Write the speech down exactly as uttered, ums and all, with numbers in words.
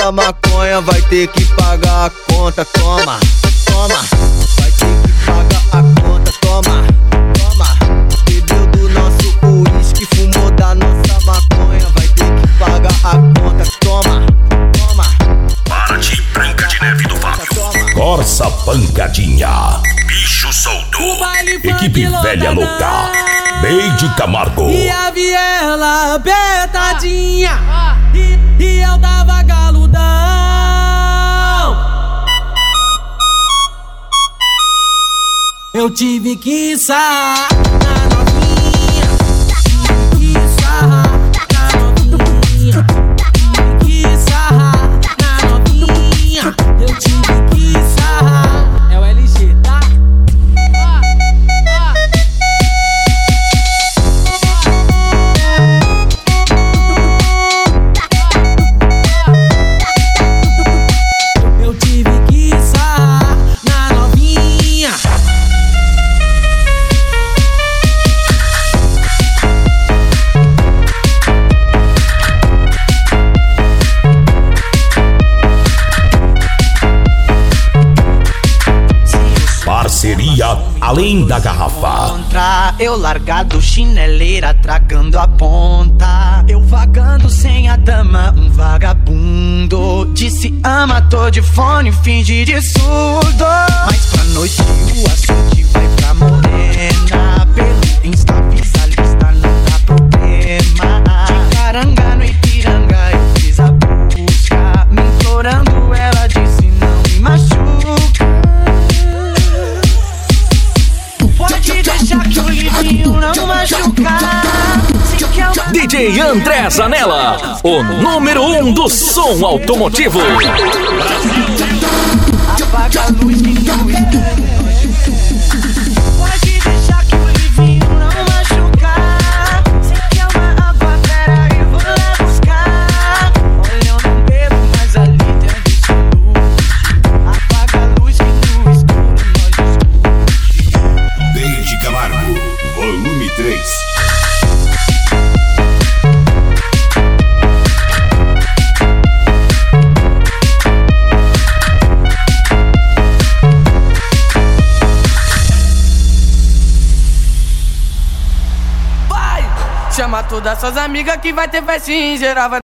nossa maconha, vai ter que pagar a conta, toma, toma. Vai ter que pagar a conta, toma, toma. Bebeu do nosso uísque, fumou da nossa maconha, vai ter que pagar a conta, toma, toma. Parte Branca de Neve do Vale. Corsa Pancadinha. Bicho solto. Equipe Velha Louca. Neide Camargo. E a viela apertadinha. E, e eu tava galudão. Eu tive que sarrar na novinha. Tive que sarrar na novinha. Tive que sarrar na novinha. Eu tive que sarrar. É o L G, tá? Eu tive que sarrar na novinha. Parceria Além da Garrafa. Contra eu largado, chineleira tragando a ponta. Eu vagando sem a dama, um vagabundo. Disse ama, tô de fone, finge de surdo. Mas pra noite o açude vai pra morena. Pelo Insta visualista não dá problema. De caranga no Ipiranga eu fiz a busca. Me implorando, ela disse não me machuca. Pode deixar que o livinho não machucar. D J André Zanella, o número um do som automotivo. Apaga a luz que não escuro. Pode deixar que o livinho não machucar. Sei que é uma água, pera aí, vou lá buscar. Olha, eu não bebo, mas ali tem visto luz. Apaga a luz que no escuro nós discute. Neide Camargo, volume três. Chama todas suas amigas que vai ter festinha em geral. Vai